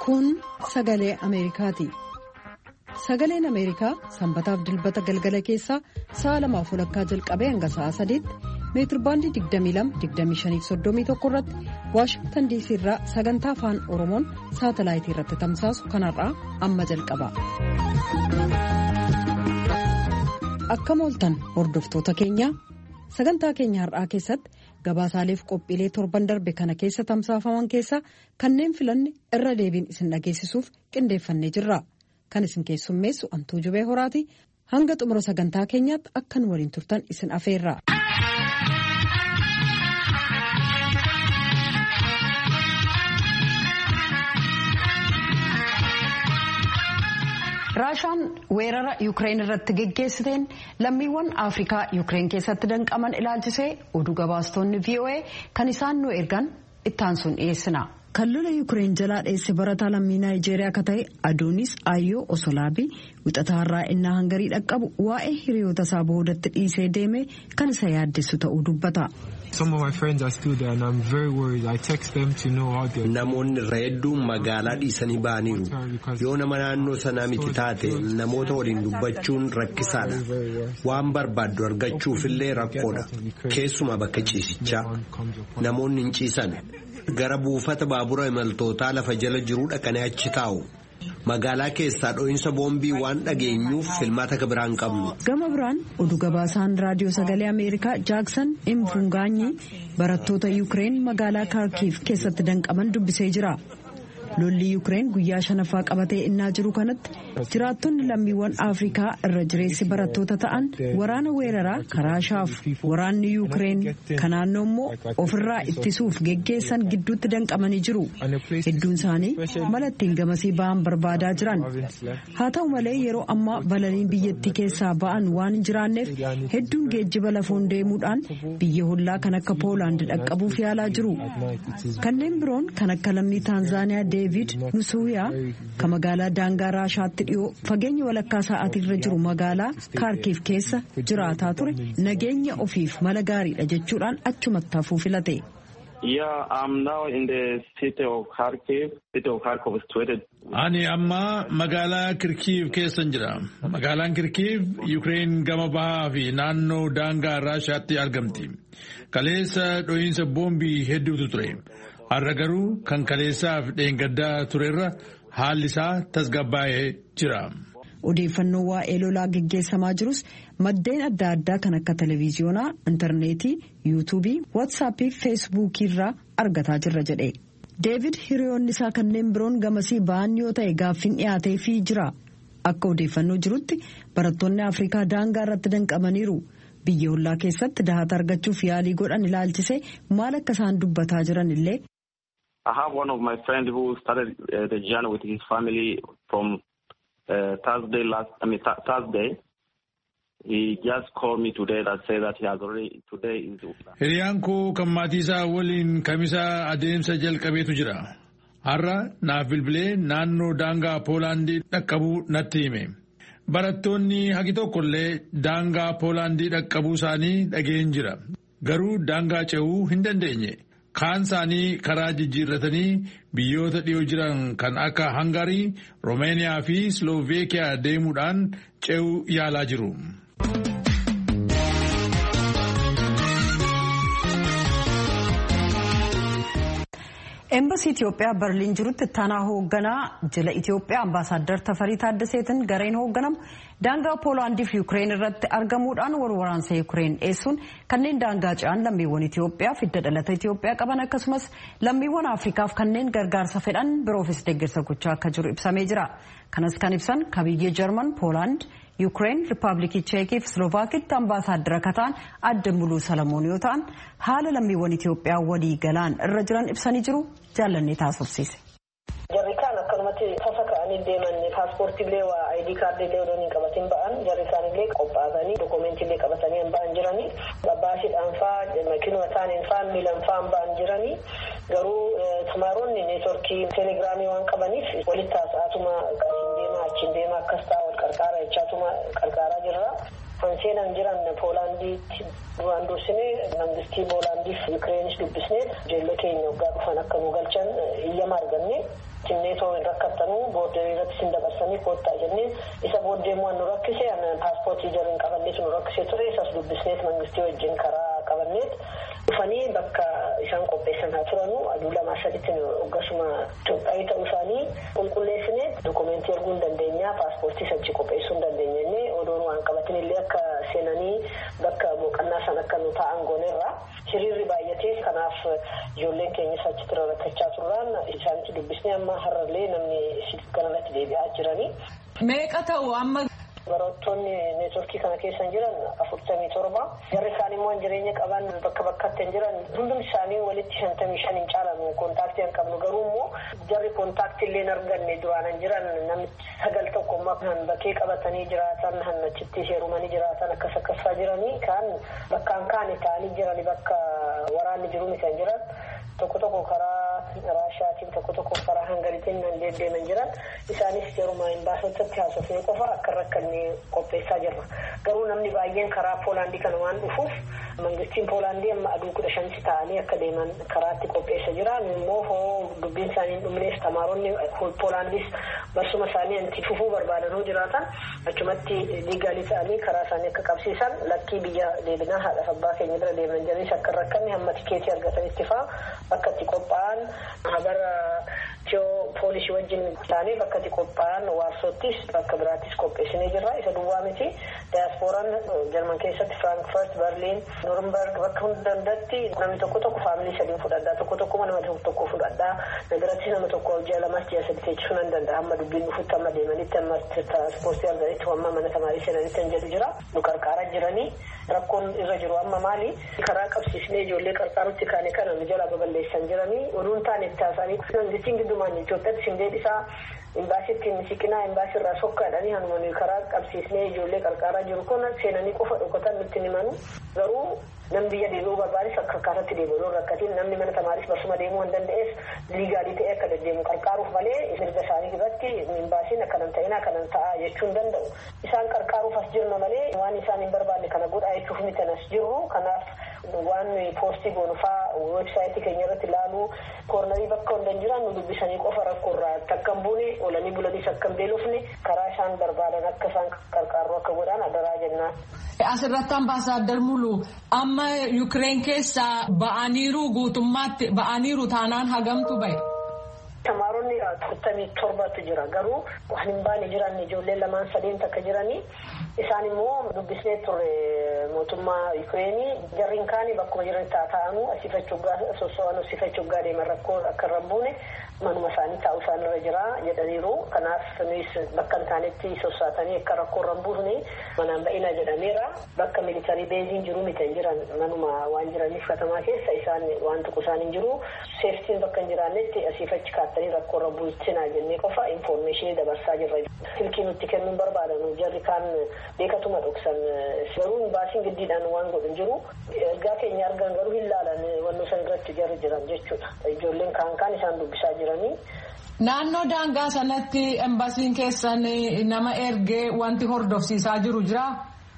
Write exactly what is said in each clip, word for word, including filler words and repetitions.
Kun sagalee Ameerikaati. Sagaleen Ameerikaa sanbataaf dilbata galgala keessaa sa'a lamaaf walakkaa jalqabee hanga sa'a sadiitti meetirbaandii digdamii lama digdamii shanii fi soddomii tokko irratti Waashingtan diisii irraa sagantaa afaan Oromoon saatalaayitii irratti tamsaasu kanarraa amma jalqaba. Akkam ooltan hordoftoota keenya sagantaa keenya har'aa keessatti gabaasaaleef qophiilee torban darbe kana keessa tamsaafaman keessaa kanneen filanne irra deebiin isin dhageessisuuf qindeeffannee jirra. Kan isin keessummeessu Antuu Jubee Horaati. Hanga xumura sagantaa keenyaatti akkan waliin turtan isin afeerra. Raashaan weerara Yuukireen irratti geggeessiteen lammiiwwan Afrikaa Yuukireen keessatti danqaman ilaalchisee oduu gabaastonni V O A kan isaan nu ergan ittaansuun dhiyeessina. Kan lola Yuukireen jalaa dheesse barataa lammii Naayijeeriyaa akka ta'e Adoonis Ayyoo Osolaabii wixataa har'aa innaa hangarii dhaqqabu waa'ee hiriyoota isaa boodatti dhiisee deeme kan isa yaaddessu ta'uu dubbata. Some of my friends are still there and I'm very worried. I text them to know how they are. Namoonni irra hedduun magaalaa dhiisanii ba'aniiru. Yoo nama naannoo sanaa miti taate namoota waliin dubbachuun rakkisaadha. Waan barbaaddu argachuufillee rakkoodha. Keessumaa bakka ciisichaa. Namoonni hin ciisan. Gara buufata baabura imaltootaa lafa jala jiruu dhaqanii achi taa'u. Magaalaa keessaa dho'iinsa boombii waan dhageenyuuf filmaata akka biraan qabnu. Gama biraan oduu gabaasaan raadiyoo sagalee Ameerikaa Jaaksan Imfungaanyi barattoota Yuukireen magaalaa Kaarkiif keessatti danqaman dubbisee jira. Lolli Yuukireen guyyaa shanaffaa qabatee innaa jiru kanatti jiraattonni lammiiwwan Afrikaa irra jireessi barattoota ta'an waraana weeraraa Raashaaf waraanni Yuukireen kan naannoo immoo ofirraa ittisuuf geggeessan gidduutti danqamanii jiru. Hedduun isaanii mala ittiin gamasii ba'an barbaadaa jiran. Haa ta'u malee yeroo ammaa balaliin biyyattii keessaa ba'an waan hin jiraanneef hedduun geejjiba lafoon deemuudhaan biyya hollaa kan akka Poolaand dhaqqabuuf yaalaa jiru. Kanneen biroon kan akka lammii Taanzaaniyaa Deevid Nusuuyaa kan magaalaa daangaa Raashaatti dhiyoo fageenya walakkaa sa'aatirra jiru magaalaa Kaarkiif keessa jiraataa ture nageenya ofiif mala gaariidha jechuudhaan achumatti hafuu filate. Yeah, I'm now in the city of Kharkiv. City of Kharkiv is situated. Ani amma magaalaa Kirkiiv keessan jira. Magaalaan Kirkiiv Yuukireen gama bahaa fi naannoo daangaa Raashaatti argamti. Kaleessa dho'iinsa boombii hedduutu ture. Har'a garuu kan kaleessaaf dheengaddaa turerra haalli isaa tasgabbaa'ee jira. Odeeffannoo waa'ee lolaa geggeessamaa jirus maddeen adda addaa kan akka televiziyoonaa, intarneetii, yuutuubii, waatsaappii fi feesbuukii irraa argataa jirra jedhe. Deevid hiriyoonni isaa kanneen biroon gamasii ba'an yoo ta'e gaaffiin dhiyaateefii jira. Akka odeeffannoo jirutti barattoonni Afrikaa daangaa irratti danqamaniiru. Biyya hollaa keessatti dahata argachuuf yaalii godhan ilaalchisee maal akka isaan dubbataa jiran illee. I have one of my friends who started uh, the journey with his family from uh, Thursday last. I mean th Thursday. He just called me today that say that he has already today is. Hiriyaan koo kan maatii isaa waliin kamisa adeemsa jalqabeetu jira. Har'a naaf bilbilee naannoo daangaa Poolaandii dhaqqabuu natti hime. Barattoonni hagi tokkollee daangaa Poolaandii dhaqqabuu isaanii dhageen jira. Garuu daangaa ce'uu hin dandeenye. Kaan isaanii karaa jijjiirratanii biyyoota dhiyoo jiran kan akka Hangarii, Roomeeniyaa fi Slooveekiyaa deemuudhaan ce'uu yaalaa jiru. Embassii Itoophiyaa Berliin jirutti ittaanaa hoogganaa jila Itoophiyaa Ambaasaadder Tafarii Taaddaseetiin gareen hoogganamu daangaa Poolaandii fi Yuukireen irratti argamuudhaan wal waraansa Yuukireen dhiyeessuun kanneen daangaa ce'an lammiiwwan Itoophiyaa fi hidda dhalata Itoophiyaa qaban akkasumas lammiiwwan Afrikaaf kanneen gargaarsa fedhan biroofis deeggarsa gochaa akka jiru ibsamee jira. Kanas kan ibsan kabiyyee Jarman, Poolaand, Yuukireen, Riippaabilikii Cheekii fi Slovaakitti ambaasaadara akka ta'an Adde Muluu Salamoon yoo ta'an haala lammiiwwan Itoophiyaa walii galaan irra jiran ibsanii jiru. Jaallanni taasifsiise. Jarri kaan akkanumatti tasa ka'anii deeman paaspoortiillee waa ayidii kaardiillee odoon hin qabatin ba'an jarri isaanillee qophaa'anii dookumeentiillee qabatanii ba'an jiranii abbaashiidhaan fa'aa makiinuma isaaniin fa'aa miilan fa'aa ba'an jiranii garuu tumaaronni neetworkii teelegiraamii waan qabaniif walitti haasa'atuma asiin deemaa achiin deemaa akkas ta'a wal qarqaara jechaatuma qarqaaraa jirra. Anseenan jiran Poolaandiitti duraan dursinee mangistii Poolaandiif Yuukireenis dubbisnee ijoollee keenya waggaa dhufan akka nu galchan iyyama arganne. Timneetoo boordarii irratti sin dabarsanii koottaa jennee isa booddee immoo nu rakkise paaspoortii jarri hin qabanneet nu rakkise ture isas dubbisneet mangistii wajjin karaa qabanneet dhufanii bakka isaan qopheessan haa turanu aduu lamaa saditti hoggasuma Itoophiyaa ta'uu isaanii qulqulleessineet dokumentii erguu hin dandeenya paaspoortii sachi qopheessuu hin dandeenya jennee odoon waan qabatin illee akka seenanii bakka boqonnaa san akka nu taa'an goonerra hiriirri baay'atee kanaaf ijoolleen keenya achitti rakkachaa turraan isaanitti dubbisnee amma har'allee namni kanarratti deebi'aa jiranii. Meeqa ta'u amma? Barattoonni neetworkii kana keessa jiran afurtamii torba jarri isaanii immoo jireenya qaban bakka bakkatti jiran hundum isaanii walitti shantamii shan hin caalan kontaaktii hin qabnu garuu immoo jarri kontaaktii illee hin arganne duraan jiran namni sagal tokko immoo kan bakkee qabatanii jiraatan han achitti heerumanii jiraatan akkas akkasaa jiranii kan bakkaan kaane ta'anii jiranii bakka waraanni jiru kan jiran tokko tokko karaa Raashiyaatiin tokko tokko karaa Hangariitiin nan deedeeman jiran isaanis yeruma hin baasotatti haasofnee qofa akka rakkanne qopheessaa jirra. Garuu namni baay'een karaa Poolaandii kana waan dhufuuf mangistiin Poolaandii amma aduu kudha shanitti ta'anii akka deeman karaatti qopheessa jira. Immoo hoo dubbiin isaanii hin dhumnees tamaaronni Poolaandiis barsuma isaanii anti fufuu barbaadanuu jiraatan achumatti liigaalii ta'anii karaa isaanii akka qabsiisan lakkii biyya deebinaa haadha abbaa keenya bira deeman jiranis akka rakkanne hamma tikeetii argatanitti fa'aa bakka itti qophaa'an habara tiyoo poolisii wajjin taanee bakka itti qophaa'an waarsottis bakka biraattis qopheessinee jirra isa duwwaa miti daasporaan jarman keessatti Frankfurt, Berliin, Nuremberg bakka hunda dandatti namni tokko tokko faamilii sadiin fudhadhaa tokko tokko nama tokko tokko fudhadhaa nagaratti nama tokko hojii lamas ji'a sadi teessisuu nan danda'a amma dubbiin dhufutti amma deemanitti amma ispoortii arganitti amma mana tamaarii seenanitti hin jedhu jira nu qarqaara jiranii rakkoon irra jiru amma maali karaa qabsiisnee ijoollee qarqaarutti kaane kana nu jala baballeessan jiranii oduun taane itti haasanii nangitiin giddumaan Itoophiyaatti sin deebisaa imbaasiitti misiqinaa imbaasii irraa sokkaadhanii hanumanii karaa qabsiisnee ijoollee qarqaaraa jiru kun seenanii qofa dhokatan nutti himanu garuu namni biyya deebi'uu barbaanis akka akkaatatti deebi'uu rakkatiin namni mana tamaaris barsuma deemuu hin danda'ees liigaalii ta'ee akka deddeemu qarqaaruuf malee mirga isaanii irratti imbaasiin akkanan ta'in akkanan ta'a jechuu hin danda'u isaan qarqaaruuf as jirna malee waan isaan hin barbaanne kana godhaa jechuuf miti as jirru kanaaf waan poostii goonufaa weebsaayitii keenya irratti ilaaluu koornarii bakka hundan jiran nu dubbisanii qofa rakkoorraa takka hin buune oolanii bulaniis akka hin beelofne karaa isaan barbaadan akka isaan qarqaarru akka godhan adaraa jennaan. Asirratti ambaasaaddar Muluu amma Yukireen keessaa ba'aniiru guutummaatti ba'aniiru taanaan hagamtu bahe. Tamaaronni afurtamii torbatu jira garuu waan hin baane jiran ijoollee lamaan sadeen takka jiranii isaan immoo dubbisnee turre mootummaa Yukireenii jarriin kaanii bakkuma jiran taa'anii asifachuggaa soso'an asifachuggaa deeman rakkoo akka irra buune manuma isaanii taa'uu isaan irra jira jedhaniiru kanaaf nuyi bakka hin taanetti sossaatanii akka rakkoo irra buufne manaan ba'ina jedhameera bakka militarii beeziin jiru miti hin jiran manuma waan jiraniif katamaa keessa isaan waan tokko isaan hin jiru seeftiin bakka hin jiraannetti asifachi kaatanii rakkoo irra buusinaa jennee qofa infoormeeshinii dabarsaa jirra. Silkii nutti kennuun barbaadanu jarri kaan beekatuma dhoksan garuu baasiin giddiidhaan waan godhan jiru ergaa keenya argan garuu hin laalan wannoo san irratti jarri jiran jechuudha. Ijoolleen kaan kaan isaan dubbisaa jiranii. Naannoo daangaa sanatti embaasiin keessan nama ergee wanti hordofsiisaa jiru jiraa?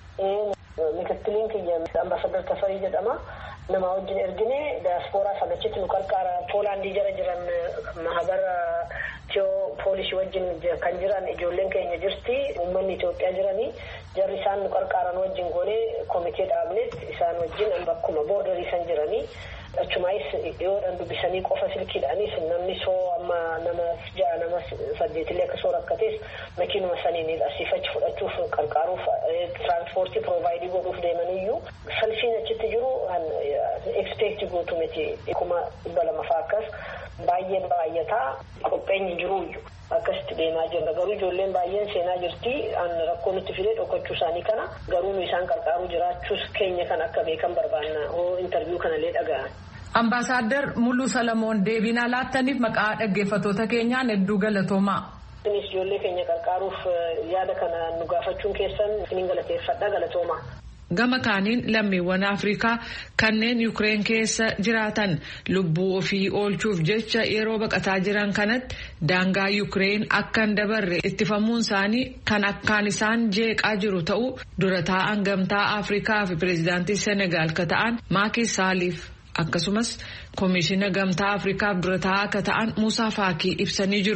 Mikittiliin kiyya ambaasadar Tafarii jedhama. Nama wajjin ergine daasporaa sanachitti nu qarqaara Poolaandii jara jiran mahabara tiyoo poolisii wajjin kan jiran ijoolleen keenya jirti uummanni Itoophiyaa jiranii jarri isaan nu qarqaaran wajjin goonee komitee dhaabneet isaan wajjin bakkuma boordarii san jiranii achumaayis dhiyoodhaan dubbisanii qofa silkiidhaanis namni soo amma nama ja'a nama saddeetillee akka soo rakkatees makiinuma saniin asiifachi fudhachuuf qarqaaruuf tiraanspoortii piroovaayidii godhuuf deemaniyyuu salfiin achitti jiru ekspeektii gootu miti kuma dhibba lama fa'aa akkas baay'een baay'ataa qopheenyi jiruuyyu akkasitti deemaa jirra garuu ijoolleen baay'een seenaa jirti an rakkoo nutti fidee dhokachuu isaanii kana garuu nu isaan qarqaaruu jiraachuus keenya kan akka beekan barbaanna hoo intarviiyuu kanallee dhaga'an. Ambaasaadder Muluu Salamoon deebii nuuf laattaniif maqaa dhaggeeffattoota keenyaan hedduu galatoomaa. Isinis ijoollee keenya qarqaaruuf yaada kana nu gaafachuun keessan isiniin galateeffadha galatoomaa. Gama kaaniin lammiiwwan Afrikaa kanneen Yukireen keessa jiraatan lubbuu ofii oolchuuf jecha yeroo baqataa jiran kanatti daangaa Yukireen akka hin dabarre ittifamuun isaanii kan akkaan isaan jeeqaa jiru ta'uu dura taa'an gamtaa Afrikaa fi pireezidaantii Senegaal ka ta'an Maaki Saaliif akkasumas koomishina gamtaa Afrikaaf dura taa'aa ka ta'an Muusaa Faakii ibsanii jiru.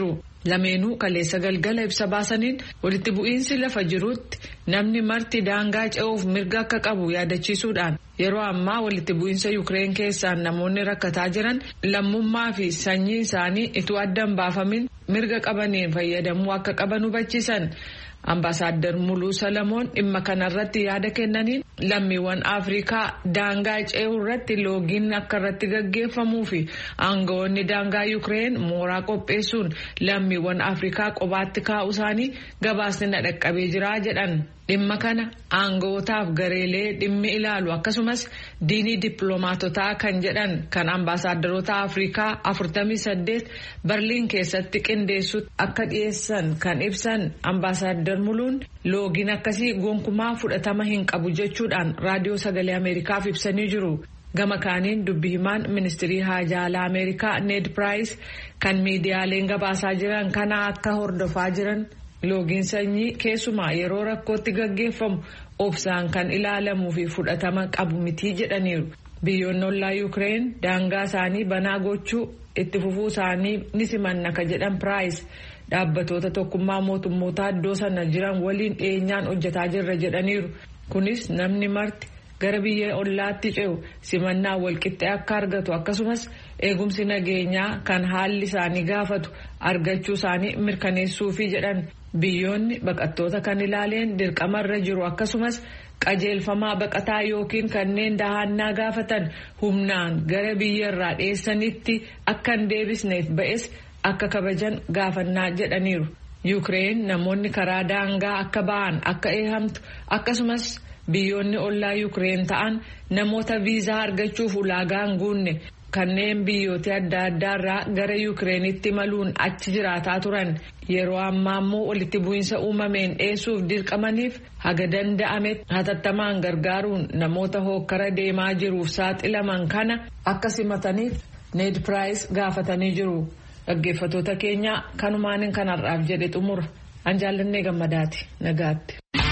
Lameenuu kaleessa galgala ibsa baasaniin walitti bu'iinsi lafa jirutti namni marti daangaa ce'uuf mirga akka qabu yaadachiisuudhaan yeroo ammaa walitti bu'iinsa Yuukireen keessaan namoonni rakkataa jiran lammummaa fi sanyii isaanii ituu addan baafamin mirga qabaniin fayyadamuu akka qaban hubachiisan. Ambaasaadder Muluu Salamoon dhimma kanarratti yaada kennaniin lammiiwwan Afrikaa daangaa ce'uu irratti loogiin akka irratti gaggeeffamuu fi aangawoonni daangaa Yuukireen mooraa qopheessuun lammiiwwan Afrikaa qobaatti kaa'uu isaanii gabaasni na dhaqqabee jira jedhan. Dhimma kana aangawootaaf gareelee dhimmi ilaalu akkasumas diinii dippiloomaatotaa kan jedhan kan ambaasaaddaroota Afrikaa afurtamii saddeet Berliin keessatti qindeessutti akka dhiyeessan kan ibsan ambaasaadder Muluun loogiin akkasii gonkumaa fudhatama hin qabu jechuudhaan raadiyoo sagalee Ameerikaaf ibsanii jiru. Gama kaaniin dubbi himaan ministirii haajaa alaa Ameerikaa Ned Price kan miidiyaaleen gabaasaa jiran kana akka hordofaa jiran. Loogiin sanyii keessumaa yeroo rakkootti gaggeeffamu obsaan kan ilaalamuu fi fudhatama qabu mitii jedhaniiru. Biyyoonni ollaa Yuukireen daangaa isaanii banaa gochuu itti fufuu isaanii ni simanna ka jedhan Piraayis dhaabbatoota tokkummaa mootummootaa iddoo sana jiran waliin dhiyeenyaan hojjetaa jirra jedhaniiru. Kunis namni marti gara biyya ollaatti ce'u simannaa walqixxee akka argatu akkasumas eegumsi nageenyaa kan haalli isaanii gaafatu argachuu isaanii mirkaneessuufi jedhan. Biyyoonni baqattoota kan ilaaleen dirqamarra jiru akkasumas qajeelfamaa baqataa yookiin kanneen dahannaa gaafatan humnaan gara biyyarraa dheessanitti akka hin deebisneef ba'es akka kabajan gaafannaa jedhaniiru. Yuukireen namoonni karaa daangaa akka ba'an akka eehamtu akkasumas biyyoonni ollaa Yuukireen ta'an namoota viizaa argachuuf ulaagaa hin guunne kanneen biyyoota adda addaarraa gara Yuukireenitti maluun achi jiraataa turan yeroo ammaa immoo walitti bu'iinsa uumameen dheessuuf dirqamaniif haga danda'ametti hatattamaan gargaaruun namoota hookkara deemaa jiruuf saaxilaman kana akka simataniif Ned Price gaafatanii jiru. Dhaggeeffattoota keenya kanumaan kanarraaf jedhe xumura. An jaallannee gammadaati nagaatti.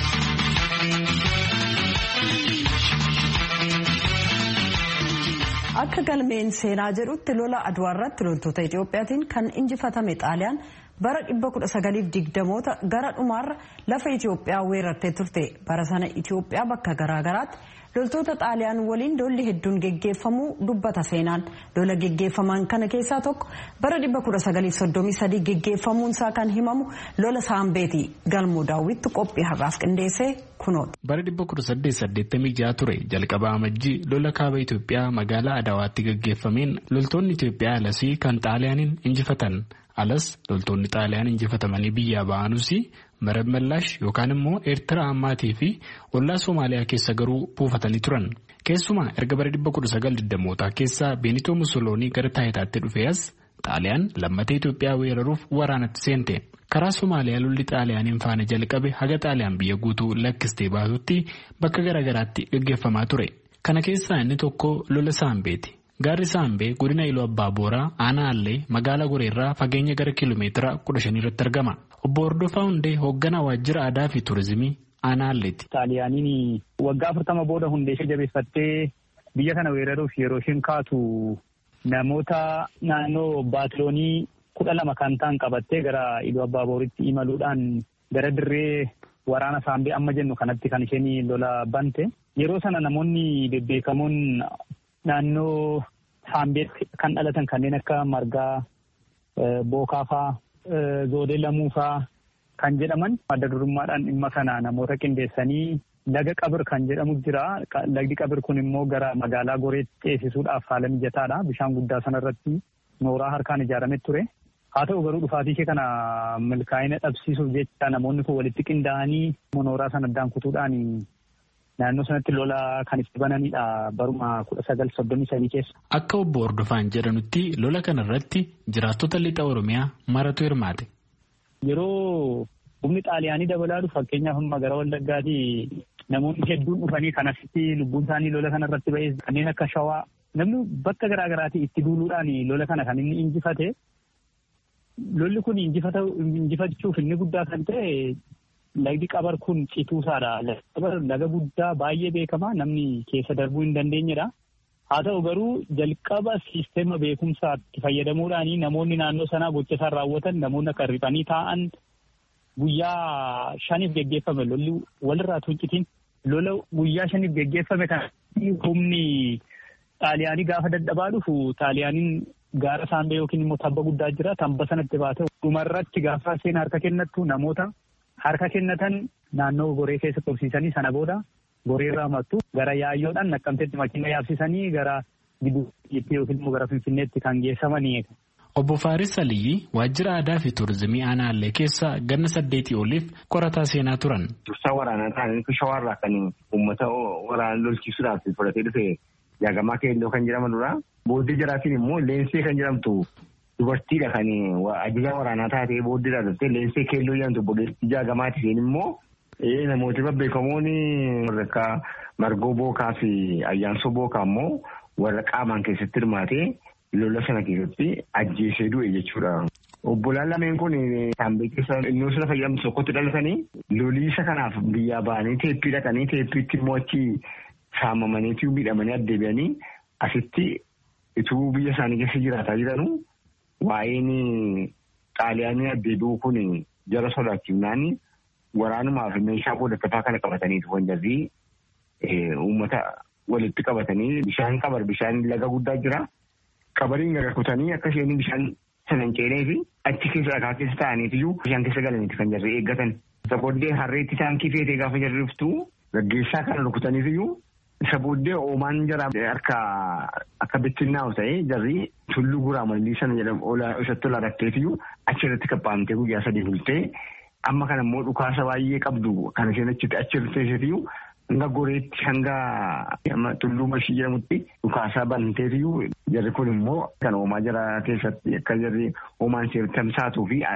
Akka galmeen seenaa jedhutti lola Adwaa irratti loltoota Itiyoophiyaatiin kan injifatame Xaaliyaan bara dhibba kudha sagaliif digdamoota gara dhumaarra lafa Itiyoophiyaa weerartee turte. Bara sana Itiyoophiyaa bakka garaagaraatti loltoota Xaaliyaan waliin lolli hedduun geggeeffamuu dubbata seenaan. Lola geggeeffaman kana keessaa tokko bara dhibba kudha sagaliif soddomii sadii geggeeffamuun isaa kan himamu lola Saambeeti. Galmoo Daawwitti qophii har'aaf qindeessee kunoota. Bara dhibba kudha saddeet saddeettamii jaha ture jalqaba amajjii lola kaaba Itiyoophiyaa magaalaa Adawaatti geggeeffameen loltoonni Itiyoophiyaa alasii kan Xaaliyaaniin injifatan. Alas loltoonni Xaaliyaan injifatamanii biyyaa ba'anuus marab Mallaash yookaan immoo Eertiraa ammaatii fi ollaa Soomaaliyaa keessa garuu buufatanii turan. Keessumaa erga bara dhibba kudha sagal digdamootaa keessa Beenitoo Musoloonii gara taayitaatti dhufee as Xaaliyaan lammatee Itoophiyaa weeraruuf waraanatti seente. Karaa Soomaaliyaa lolli Xaaliyaaniin faana jalqabe haga Xaaliyaan biyya guutuu lakkistee baatutti bakka garaagaraatti gaggeeffamaa ture. Kana keessaa inni tokko lola Saambeeti. Gaarri Saambee godina Iluu Abbaa Booraa aanaa Allee magaalaa Goreerraa fageenya gara kiiloomeetira kudha shanii irratti argama. Obbo Hordofaa Hundee hoogganaa waajjira aadaa fi turizimii aanaa Alleeti. Xaaliyaaniin waggaa afurtama booda hundee ishee jabeeffattee biyya kana weeraruuf yeroo isheen kaatu namoota naannoo baatiloonii kudha lama kan ta'an qabattee gara Iluu Abbaa Booritti imaluudhaan gara dirree waraana Saambee amma jennu kanatti kan isheen lola bante. Yeroo sana namoonni bebbeekamoon naannoo Saambeetti kan dhalatan kanneen akka Margaa, Bookaafaa, Zoodee Lamuufaa kan jedhaman adda durummaadhaan dhimma kana namoota qindeessanii laga Qabir kan jedhamu jira. Lagdi Qabir kun immoo gara magaalaa Goreetti ceesisuudhaaf haala mijataadha. Bishaan guddaa sanarratti nooraa harkaan ijaarame ture. Haa ta'u garuu dhufaatii ishee kana milkaa'ina dhabsiisuuf jecha namoonni kun walitti qindaa'anii nooraa sana addaan kutuudhaan naannoo sanatti lola kan itti bananidha baruma kudha sagal soddomii sadii keessa. Akka obbo Hordofaan jedhanutti lola kanarratti jiraattota lixa Oromiyaa maratu hirmaate. Yeroo humni Xaaliyaanii dabalaa dhufu fakkeenyaaf amma gara Wallaggaatii namoonni hedduun dhufanii kan asitti lubbuun isaanii lola kanarratti ba'ee kanneen akka Shawaa namni bakka garaa garaatii itti duuluudhaan lola kana kan inni injifate. Lolli kun injifachuuf inni guddaa kan ta'e lagdi Qabar kun cituusaadha. Laga guddaa baay'ee beekamaa namni keessa darbuu hin dandeenyedha. Haa ta'u garuu jalqaba siisteema beekumsaatti fayyadamuudhaan namoonni naannoo sanaa gocha isaan raawwatan namoonni akka riphanii taa'an guyyaa shaniif geggeeffame lolli walirraa tuuncitiin lola guyyaa shaniif geggeeffame kan humni xaaliyaanii gaafa dadhabaa dhufu xaaliyaaniin gaara saambee yookiin immoo tabba guddaa jira tabba sanatti baate dhumarratti gaafa seen harka kennattu namoota harka kennatan naannoo goree keessa tursiisanii sana booda goreerraa mattu gara yaayyoodhaan naqqamteetti makiina yaabsisanii gara gidduutti yookiin immoo gara finfinneetti kan geessamanii. Obbo Faaris Aliyyi waajjira aadaa fi tuurizimii aanaallee keessa ganna saddeetii oliif qorataa seenaa turan. Dursaa waraanaa ta'anii shawaarraa kan uummata waraana lolchiisuudhaaf fudhatee dhufe Jaagamaa Keelloo kan jedhamanudha. Booddee jaraatiin immoo Leensee kan jedhamtu dubartiidha kan ajajaa waraanaa taatee booddeedhaa dhuftee Leensee Keelloo jedhamtu booddeetti Jaagamaati isheen immoo namooti babbeekamoon warra akka Margoo Bookaa fi Ayyaansoo Bookaa immoo warra qaamaan keessatti hirmaatee lola sana keessatti ajjeesee du'e jechuudha. Obbolaan lameen kun saambee keessa innoo sila fayyadamtu tokkotti dhalatanii loliisa kanaaf biyyaa ba'anii teeppii dhaqanii teeppiitti immoo achi saamamaniitii miidhamanii addeebi'anii asitti ituu biyya isaanii keessa jiraataa jiranu waa'een xaaliyaanii addeebi'uu kun jara sodaachifnaan waraanumaaf meeshaa qoodattafaa kana qabataniitu wanjarri uummata walitti qabatanii bishaan qabar bishaan laga guddaa jira. Qabariin garakutanii akka isheen bishaan sana hin ceenee fi achi keessa dhagaa keessa ta'aniitiyyuu bishaan keessa galaniiti kan jarri eeggatan. Isa booddee harreetti taankii feetee gaafa jarri dhuftu gaggeessaa kana rukutaniitiyyuu isa booddee oomaan jara harka akka bittinnaa'u ta'ee jarri tulluu guraa mallii sana jedhamu isatti ol argatteetiyyuu achirratti qabbaamtee guyyaa sadii bultee amma kana immoo dhukaasa baay'ee qabdu kan isheen achitti achirratti teessitiyyuu hanga goreetti hanga tulluu mashii jedhamutti dhukaasaa banteetiyyuu jarri kun immoo kan oomaa jara keessatti akka jarri oomaan seera tamsaatuu fi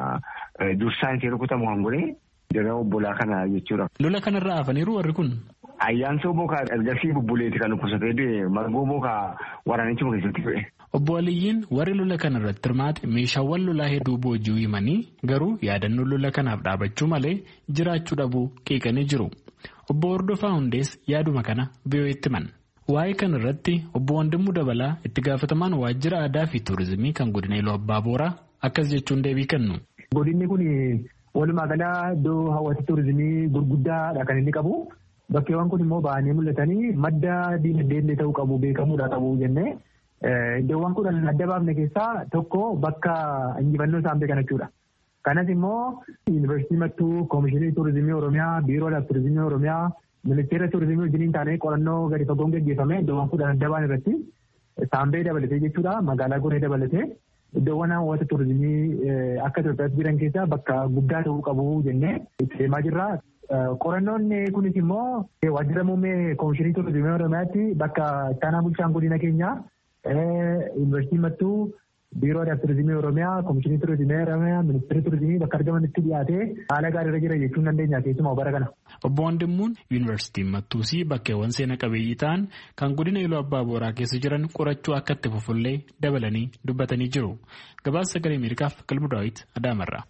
dursaan seera kutamu hangoree jara obbolaa kana jechuudha. Lola kanarraa hafaniiru warri kun. Ayyaansoo Bookaa ergasii bubbuleeti kan dhukkubsatee du'e Margoo Bookaa waraanicha keessatti du'e. Obbo Aliyyiin warri lola kanarratti hirmaate meeshaawwan lolaa hedduu boojii himanii garuu yaadannoo lola kanaaf dhaabachuu malee jiraachuu dhabuu qeeqanii jiru. Obbo Hordofaa Hundees yaaduma kana biyyooti himan. Waa'ee kana irratti obbo Wandimuu Dabalaa itti gaafatamaan waajjira aadaa fi tuurizimii kan godina Iluu Abbaa Booraa akkas jechuun deebii kennu. Godinni kun walumaa galaa iddoo hawwata tuurizimii gurguddaadha kan inni qabu. Bakkeewwan kun immoo ba'anii mul'atanii madda diinagdee ta'uu qabu beekamuudha qabu jennee iddoowwan kudhan adda baafne keessaa tokko bakka injifannoo saambee kana jechuudha. Kanas immoo yuunivarsiitii Mattuu, Koomishinii Tuurizimii Oromiyaa, Biiroo Tuurizimii Oromiyaa, Ministeera Tuurizimii wajjiniin taanee qorannoo gadi fagoon gaggeeffame iddoowwan kudhan adda baan irratti saambee dabalatee jechuudha. Magaalaa Goree dabalatee iddoowwan hawwata tuurizimii akka Itoophiyaatti jiran keessaa bakka guddaa ta'uu qabu jennee itti deemaa jirra. Qorannoon kunis immoo waajjira muummee Koomishinii Tuurizimii Oromiyaatti bakka ittaanaa bulchaan godina keenyaa yuunivarsiitii Mattuu, Biiroo Tuurizimii Oromiyaa, Koomishinii Tuurizimii Oromiyaa, Ministeera Tuurizimii bakka argamanitti dhiyaatee haala gaariirra jira jechuun dandeenya keessumaa bara kana. Obbo Wandimmuun yuunivarsiitiin Mattuusii bakkeewwan seena qabeeyyii ta'an kan godina Iluu Abbaa Booraa keessa jiran qorachuu akka itti fufullee dabalanii dubbatanii jiru. Gabaasa sagalee Ameerikaaf Qalbu Daawit Adaamarraa.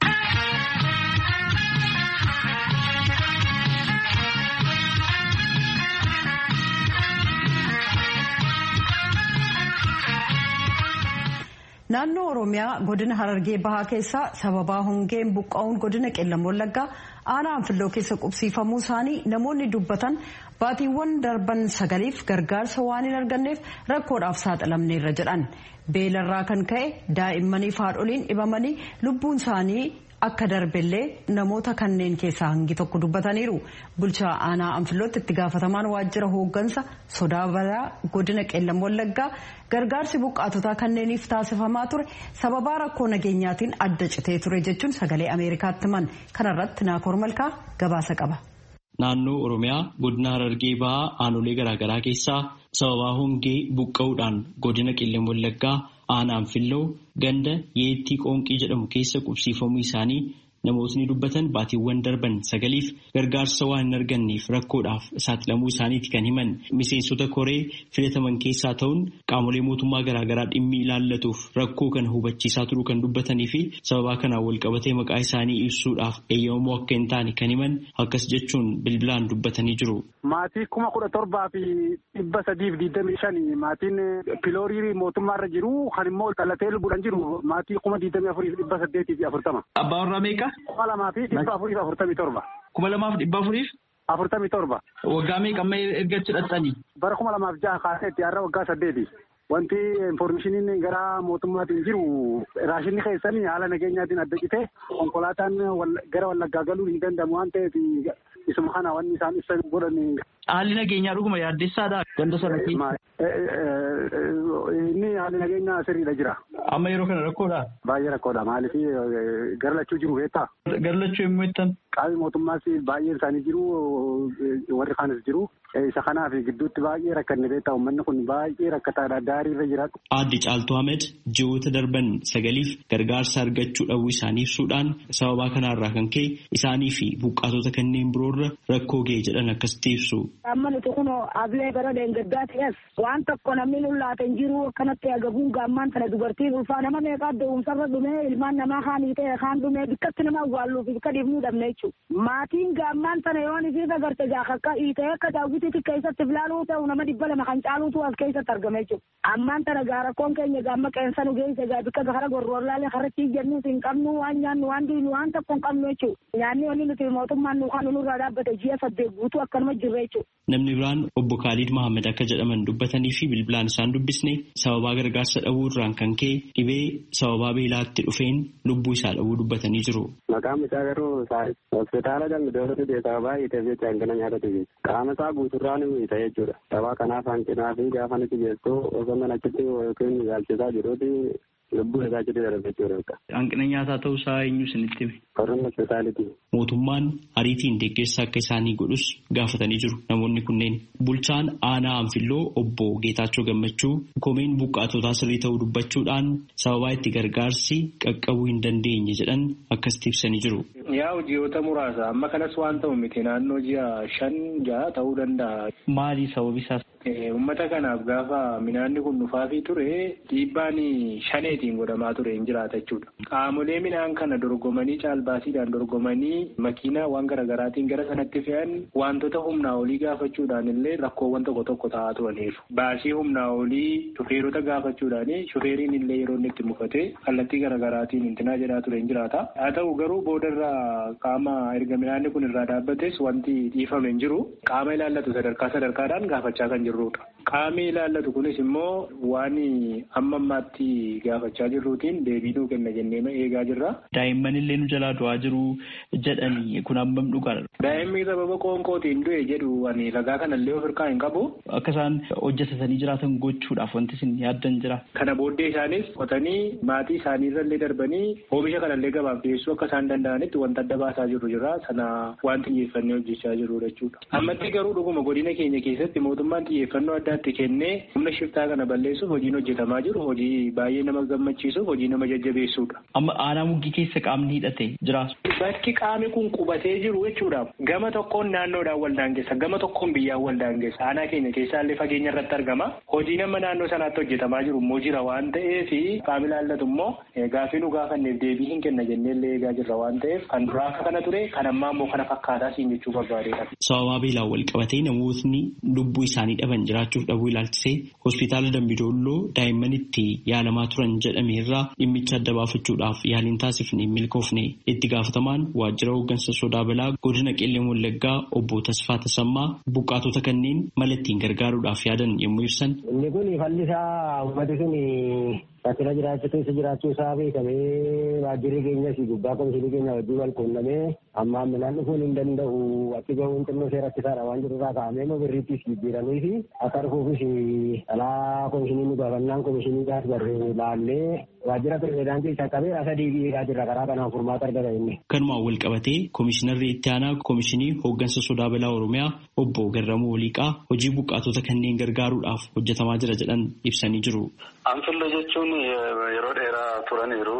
Naannoo Oromiyaa godina Harargee Bahaa keessaa sababaa hongeen buqqa'uun godina Qellam Wallaggaa aanaa Anfilloo keessa qubsiifamuu isaanii namoonni dubbatan baatiiwwan darban sagaliif gargaarsa waan hin arganneef rakkoodhaaf saaxilamneerra jedhan. Beelarraa kan ka'e daa'immanii fi haadholiin dhibamanii lubbuun isaanii akka darbellee namoota kanneen keessaa hangi tokko dubbataniiru. Bulchaa aanaa Anfillootti itti gaafatamaan waajjira hooggansa sodaa balaa godina Qellam Wallaggaa gargaarsi buqqaatotaa kanneeniif taasifamaa ture sababaa rakkoo nageenyaatiin adda citee ture jechuun sagalee Ameerikaatti himan. Kanarratti Naakoor Malkaa gabaasa qaba. Naannoo Oromiyaa godina Harargee Bahaa aanolee garaagaraa keessaa sababaa hongee buqqa'uudhaan godina Qellam Wallaggaa aanaa Anfilloo ganda yeettii qoonqii jedhamu keessa qubsiifamuu isaanii namootni dubbatan baatiiwwan darban sagaliif gargaarsa waan hin arganneef rakkoodhaaf saaxilamuu isaaniiti kan himan. Miseensota koree filataman keessaa ta'uun qaamolee mootummaa garaagaraa dhimmi ilaallatuuf rakkoo kana hubachiisaa turuu kan dubbatanii fi sababaa kanaan wal qabatee maqaa isaanii ibsuudhaaf eeyyamamoo akka hin taane kan himan akkas jechuun bilbilaan dubbatanii jiru. Maatii kuma kudha torbaa fi dhibba sadiif digdamii shanii maatiin piloorii mootummaarra jiru kan immoo dhalatee lubbuudhaan jiru maatii kuma digdamii afurii fi dhibba saddeetii fi afurtama. Abbaa warraa meeqa? Kuma lamaa fi dhibba afurii fi afurtamii torba. Kuma lamaaf dhibba afuriif? Afurtamii torba. Waggaa meeqa amma erga hidhattanii? Bara kuma lamaaf jaha kaaseetti har'a waggaa saddeeti. Wanti infoormeeshiniin gara mootummaatiin jiru raashinni keessanii haala nageenyaatiin adda citee konkolaataan gara Wallaggaa galuu hin danda'amu waan ta'eef isuma kana wanni isaan ibsa godhan. Haalli nageenyaa dhuguma yaaddessaadha ganda sana keessa. Inni haalli nageenyaa sirriidha jira. Amma yeroo kana rakkoodha? Baay'ee rakkoodha. Maaliif garlachuu jiru beektaa? Garlachuu yommuu jettan? Qaamni mootummaas baay'een isaanii jiru warri kaanis jiru. Isa kanaaf gidduutti baay'ee rakkanne beektaa uummanni kun baay'ee rakkataadha. Daarii irra jira. Aadde Caaltuu Ahmed ji'oota darban sagaliif gargaarsa argachuu dhabuu isaanii ibsuudhaan sababaa kanarraa kan ka'e isaanii fi buqqaatota kanneen biroorra rakkoo ga'e jedhan akkasitti ibsu. Amma nuti kun ablee gara deengaggaa ta'es waan tokko namni nullaate hin jiru akkanatti agabuun gaammaan tana dubartiin ulfaa nama meeqaa da'umsarra dhumee ilmaan namaa haanii ta'e kaan dhumee bikkatti nama awwaalluuf bikka dhiifnuu dhabne jechuudha. Maatiin gaammaan tana yoon isiif agarte gaafa akka hiitee akka daawwitiitti keessatti filaaluu ta'u nama dhibba lama kan caaluutu as keessatti argame jechuudha. Ammaan tana gaarakkoon keenya gaamma qeensa nu geesse gaa bikka gara gorroorlaalee harratti jennuus hin qabnu waan nyaannu waan diinu waan tokko hin qabnu jechuudha. Nyaanni wanni nuti mootummaan nu kan nurraa dhaabbate ji'a saddeet guutuu akkanuma jirre jechuudha. Namni biraan obbo Khalid Mohammed akka jedhaman dubbatanii fi bilbilaan isaan dubbisne sababaa gargaarsa dhabuu irraan kan ka'e dhibee sababaa beelaatti dhufeen lubbuu isaa dhabuu dubbatanii jiru. Maqaan isaa garuu hospitaala galme dooratu deetaa baay'ee jecha hangana nyaatatu jechuudha. Qaama isaa guuturraa ni miidha jechuudha. Sababa kanaaf hanqinaa fi gaafa nuti geessu osoo mana achitti yookiin ilaalchisaa jiruuti lubbuu isaa achitti darbe jechuudha. Hanqina nyaataa ta'uu isaa eenyu isinitti hime? Qorrumma hospitaaliiti. Mootummaan ariitiin deeggarsa akka isaanii godhus gaafatanii jiru namoonni kunneen. Bulchaan aanaa Anfilloo obbo Geetaachoo Gammachuu komeen buqqaatotaa sirrii ta'uu dubbachuudhaan sababaa itti gargaarsi qaqqabuu hin dandeenye jedhan akkasitti ibsanii jiru. Yaa ji'oota muraasa amma kanas waan ta'u miti naannoo ji'a shan ja'a ta'uu danda'a. Maali sababi isaas? Uummata kanaaf gaafa midhaanni kun dhufaafii ture dhiibbaan shaneetiin godhamaa ture hin jiraata jechuudha. Qaamolee midhaan kana dorgomanii caalbaasiidhaan dorgomanii makiinaa waan garaagaraatiin gara sanatti fe'an wantoota humnaa olii gaafachuudhaan illee rakkoowwan tokko tokko ta'aa turaniiru. Baasii humnaa olii shufeerota gaafachuudhaan shufeeriin illee yeroo inni itti mufatee kallattii garaagaraatiin intinaa jedhaa ture hin jiraata. Haa ta'u garuu boodarraa qaama erga midhaanni kun irraa dhaabbates wanti dhiifame hin jiru. Qaama ilaallatu sadarkaa sadarkaadhaan gaafachaa kan jirrudha. Qaamni ilaallatu kunis immoo waan amma ammaatti gaafachaa jirruutiin deebii nuu kenna jennee eegaa jirra. Daa'imman illee nu jalaa du'aa jiru jedhanii kun hammam dhugaadha? Daa'imni sababa qoonqootiin du'e jedhu ani ragaa kanallee of hirkaa hin qabu. Akka isaan hojjetatanii jiraatan gochuudhaaf wanti isin yaaddan jira. Kana booddee isaanis qotanii maatii isaaniirrallee darbanii oomisha kanallee gabaaf dhiyeessuu akka isaan danda'anitti wanta adda baasaa jirru jira. Sana waan xiyyeeffannee hojjechaa jirru jechuudha. Ammatti garuu dhuguma godina keenya keessatti mootummaan xiyyeeffannoo addaatti kennee humna shiftaa kana balleessuuf hojiin hojjetamaa jiru hojii baay'ee nama gammachiisuuf hojii nama jajjabeessuudha. Amma aanaa muggii keessa qaamni hidhate jira. Bakki qaamni kun qubatee jiru jechuudha. Gama tokkoon naannoodhaan wal daangessa gama tokkoon biyyaan wal daangessa. Aanaa keenya keessaallee fageenya irratti argama. Hojii nama naannoo sanaatti hojjetamaa jiru immoo jira waan ta'eef qaamni ilaallatu immoo gaaffii nu gaafanneef deebii hin kenna jenneellee eegaa jirra waan ta'eef kan duraa akka kana ture kan ammaa immoo kana fakkaataa siin jechuu barbaadeedha. Sababaa beelaan wal qabatee namootni lubbuu isaanii dhaban jiraachuuf dhabuu ilaalchisee hospitaala Dambidolloo daa'imman itti yaalamaa turan jedhame irraa dhimmicha adda baafachuudhaaf yaaliin taasifne milkoofne itti gaafatamaan waajjira hooggansa sodaa balaa godina Qellem Wallaggaa obbo Tasfaa Tasammaa buqqaatota kanneen mala ittiin gargaaruudhaaf yaadan yommuu ibsan. Inni kun falli isaa uummati sun rakkina jiraachuu isa jiraachuu isaa beekamee waajjirri keenyas gubbaa komishinii keenya wajjin wal quunnamee amma midhaan dhufuun hin danda'u achi gahuun xinnoo ishee rakkisaadha waan jedhurraa kaa'amee immoo birriittis jijjiiranii fi akka dhufuufis dhalaa komishinii nu gaafannaan komishinii gaas barree laallee waajjira pirezidaantii isa qabee asa deebi'ee eegaa jirra karaa kanaan furmaata argata inni. Kanumaan wal qabatee koomishinarri itti aanaa koomishinii hooggansa sodaa balaa Oromiyaa obbo Garramuu Waliiqaa hojii buqqaatota kanneen gargaaruudhaaf hojjetamaa jira jedhan ibsanii jiru. Anfillee jechuun yeroo dheeraa turaniiru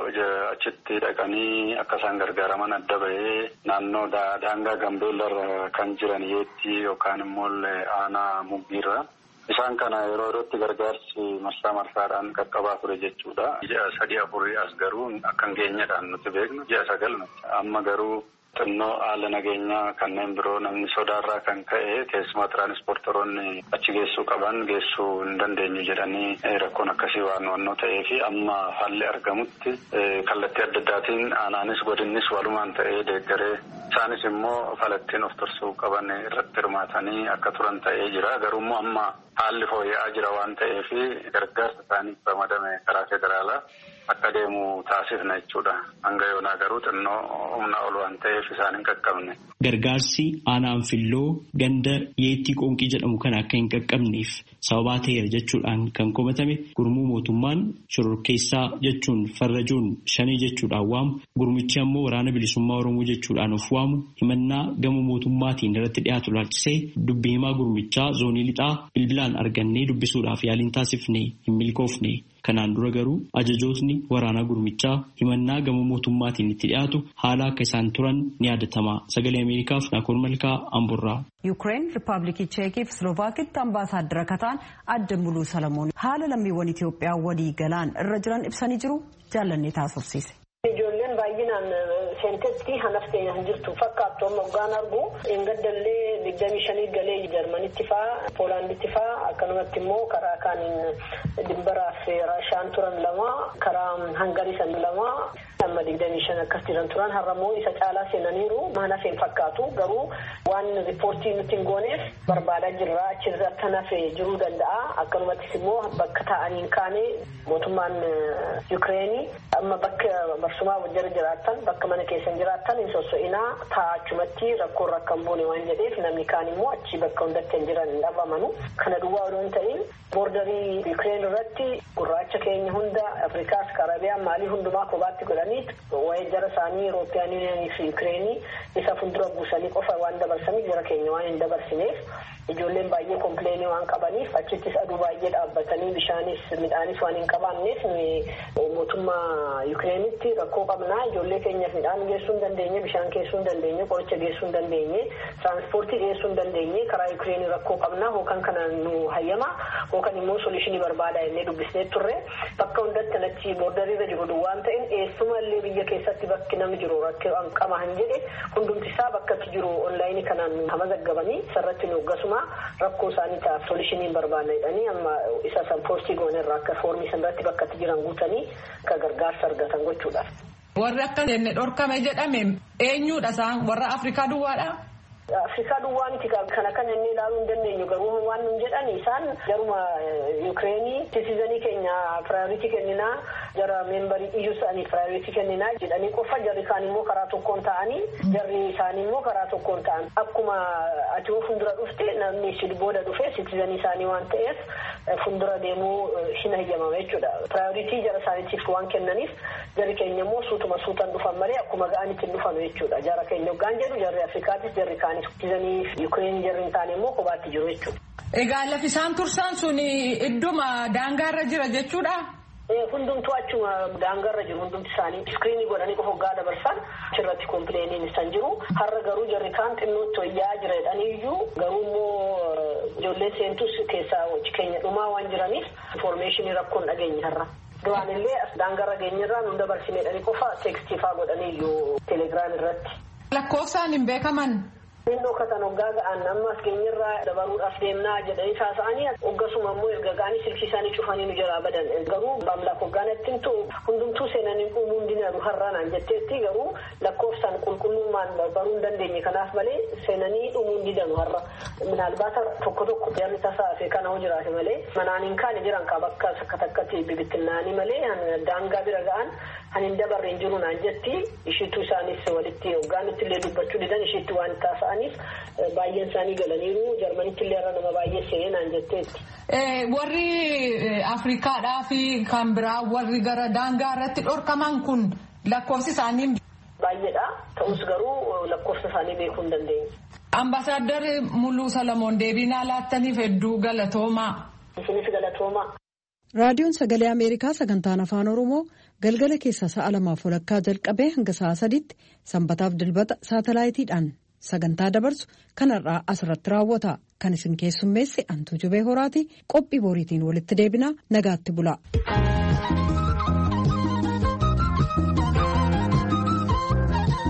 achitti dhaqanii akka isaan gargaaraman adda bahee naannoo daangaa Gambeellarra kan jiran yeetti yookaan immoo aanaa Muggiirra. Isaan kana yeroo yerootti gargaarsi marsaa marsaadhaan qaqqabaa ture jechuudha. Ji'a sadii afurii as garuu akka hin geenyedhaan nuti beeknu ji'a sagal amma garuu xinnoo haala nageenyaa kanneen biroo namni sodaarraa kan ka'e keessumaa tiraanispoortoroonni achi geessuu qaban geessuu hin dandeenyu jedhanii rakkoon akkasii waan wannoo ta'ee fi amma haalli argamutti kallattii adda addaatiin aanaanis godinnis walumaan ta'ee deeggaree isaanis immoo falattiin of tursuu qaban irratti hirmaatanii akka turan ta'ee jira. Garuummoo amma haalli fooyya'aa jira waan ta'eef gargaarsa isaaniif ramadame karaa federaalaa akka deemu taasifna jechuudha. Hanga yoonaa garuu xinnoo humna ol waan ta'eef isaan hin qaqqabne. Gargaarsi aanaa Anfilloo ganda yeettii qoonqii jedhamu kan akka hin qaqqabneef sababaa ta'eera jechuudhaan kan komatame gurmuu mootummaan shororkeessaa jechuun farrajoon shanii jechuudhaan waamu gurmichi ammoo waraana bilisummaa Oromoo jechuudhaan of waamu himannaa gama mootummaatiin irratti dhiyaatu laalchisee dubbii himaa gurmichaa zoonii lixaa bilbilaan argannee dubbisuudhaaf yaaliin taasifne hin milkoofne. Kanaan dura garuu ajajootni waraanaa gurmichaa himannaa gama mootummaatiin itti dhiyaatu haala akka isaan turan ni yaadatama. Sagalee Ameerikaaf Naakoor Malkaa Amburraa. Yuukireen Rippaabilikii Cheekii fi Slovaakitti ambaasaadara kataan adda muluu Salamoon haala lammiiwwan Itoophiyaa walii galaan irra jiran ibsanii jiru jaallannee taasifsiise. Ijoolleen baay'inaan seentetti hanaftee hin jirtu fakkaattu amma waggaan argu engaddallee digdamii shanii galee Jarmanitti faa Poolaanditti faa akkanumatti immoo karaa kaaniin dimbaraaf Raashaan turan lama karaa Hangarii san lama amma digdamii shan akkas jiran turan har'ammoo isa caalaa seenaniiru mana seen fakkaatu garuu waan riippoortii nuti hin gooneef barbaadaa jirra achirratti hafee jiruu danda'a akkanumattis immoo bakka taa'anii kaane mootummaan Yuukireenii amma bakka barsumaa wajjira jiraattan bakka mana keessan jiraattan hin sosso'inaa taa'achumatti rakkoon rakkan buune waan jedheef namni kaan immoo achi bakka hundatti hin jiran hin dhabamanu kana duwwaa odoo hin ta'in boordarii Yuukireen irratti gurraacha keenya hunda Afrikaas Karabiyaan maalii hundumaa kophaatti godhanii waa'ee jara isaanii Eurooppiyaan Yuuniyanii fi Yuukireenii isa fuuldura buusanii qofa waan dabarsaniif jara keenya waan hin dabarsineef ijoolleen baay'ee kompleenii waan qabaniif achittis aduu baay'ee dhaabbatanii bishaanis midhaanis waan hin qabaanneef mootummaa Yuukireenitti rakkoo qabnaa ijoollee keenyaaf midhaan geessuu hin dandeenye bishaan geessuu hin dandeenye qoricha geessuu hin dandeenye tiraanspoortii geessuu hin dandeenye karaa Yuukireenii rakkoo qabnaa hookan kana nu hayyama hookan immoo solushinii barbaada jennee dubbisnee turre bakka hundatti achi boordariirra jiru duwwaan ta'in eessuma illee biyya keessatti bakki namni jiru rakkoo qaba han jedhe hundumti isaa bakkatti jiru onlaayinii kanaan hama zaggabanii sarratti nu gasuma rakkoo isaanii ta'a solishiniin barbaadna jedhanii amma isa san poostii goonerraa akka foormii sanarratti bakkatti jiran guutanii akka gargaarsa argatan gochuudhaaf. Warri akka jenne dhorkame jedhame eenyudha isaan warra Afrikaa duwwaadha? Afrikaa duwwaaniti kana kan inni ilaaluu hin dandeenyu garuu waan nun jedhan isaan jaruma Yuukireenii siitizanii keenya piraayoritii kenninaa jara meembarii iyyuu isaanii piraayoritii kenninaa jedhanii qofa jarri kaan immoo karaa tokkoon ta'anii jarri isaanii immoo karaa tokkoon ta'an akkuma ati fuuldura dhufte namni si booda dhufe siitizanii isaanii waan ta'eef fuuldura deemuu hin hayyamama jechuudha. Piraayoritii jara isaaniitiif waan kennaniif jarri keenya immoo suutuma suutan dhufan malee akkuma ga'anitti hin dhufanu jechuudha. Jara keenya hoggaan jedhu jarri Afrikaatis jarri kaan siitizanii Yuukireen jarri hin taane immoo kophaatti jiru jechuudha. Egaa lafi isaan tursan sun idduma daangaarra jira jechuudha? Hundumtuu achuma daangaarra jiru hundumti isaanii iskiriinii godhanii qofa hoggaa dabarsan achirratti kompileeniin isaan jiru. Har'a garuu jarri kaan xinnootti wayyaa jira jedhaniiyyuu garuu immoo ijoollee seentus keessaa keenya dhumaa waan jiraniif infoormeeshinii rakkoon dhageenya har'a. Duraan illee as daangaarra geenyarraa nu dabarsine jedhanii qofa teekstii fa'aa godhaniiyyuu teelegiraam irratti. Lakkoofsaan hin beekaman. Innoo katan hoggaa ga'an ammas keenyarraa dabaruudhaaf deemnaa jedhanii taasa'anii hoggasuma immoo erga ga'anii silkii isaanii cufanii nu jalaa badan garuu baamlaaf hoggaanattiin ta'u hundumtuu seenanii uumuu hin dinadu har'aanaan jetteetti garuu lakkoofsaan qulqullummaan baruu hin dandeenye kanaaf malee seenanii dhumuu hin didanu har'a minaalbaata tokko tokko jarri tasaa fi kana hoo jiraate malee manaan hin kaane jiran ka bakka sakka takkatti bibittinnaanii malee daangaa bira ga'an hanin dabarre hin jiru naan jetti ishiitu isaanis walitti hoggaanitti illee dubbachuu didan ishiitti waan taasa'aniif baay'een isaanii galaniiru jarmanitti illee irra nama baay'ee seenee naan jetteetti. Warri Afrikaadhaa fi kan biraa warri gara daangaa irratti dhorkaman kun lakkoofsi isaanii baay'eedha. Ta'us garuu lakkoofsa isaanii beekuu hin dandeenye. Ambaasaadder Muluu Salamoon deebii naa laattaniif hedduu galatoomaa. Isinis galatoomaa. Raadiyoon Sagalee Ameerikaa sagantaan Afaan Oromoo galgala keessa sa'a lamaaf walakkaa jalqabee hanga sa'a sadiitti sanbataaf dilbata saatalaayitiidhaan sagantaa dabarsu kanarraa asirratti raawwata. Kan isin keessummeesse Antuu Jubee Horaati. Qophii boriitiin walitti deebinaa nagaatti bulaa.